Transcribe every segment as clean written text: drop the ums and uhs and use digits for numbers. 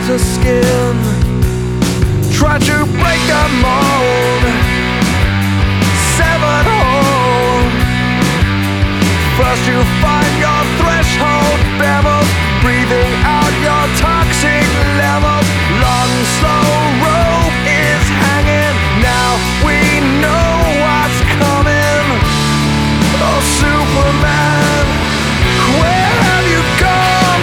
her skin, try to break the mold, severed hold. First you find your threshold, bevel, breathing out your toxic levels. Long slow rope is hanging, now we know what's coming. Oh Superman, where have you gone?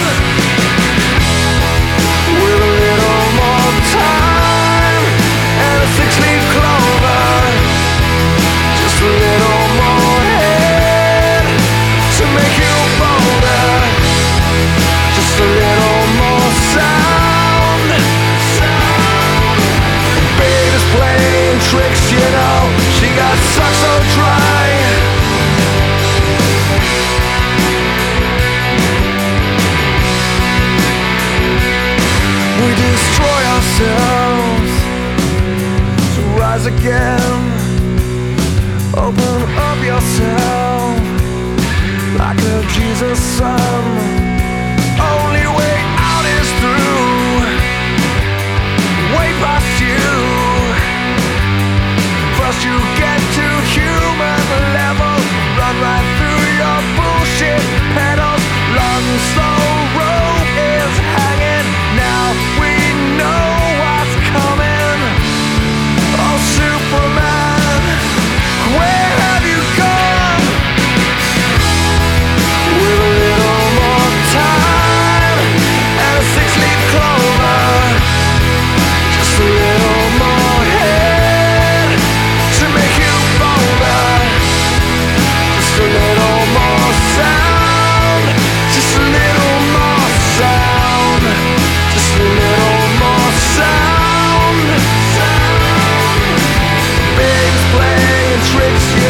With a little more time and a 6-leaf clover, just a little more head to make you bolder, just a little more sound. Baby's playing tricks, you know, she got sucked so dry. We destroy ourselves to rise again. Open up yourself like a Jesus son. Only way out is through, way past you. First you get to human level, run right through your bullshit pedals. Long slow rope is hanging, now we know what's coming. Oh Superman, where have you gone? With a little more time and a 6-leaf clover, just a little more head to make you bolder, just a little more sound, just a little more sound, just a little more sound. Baby's playing tricks,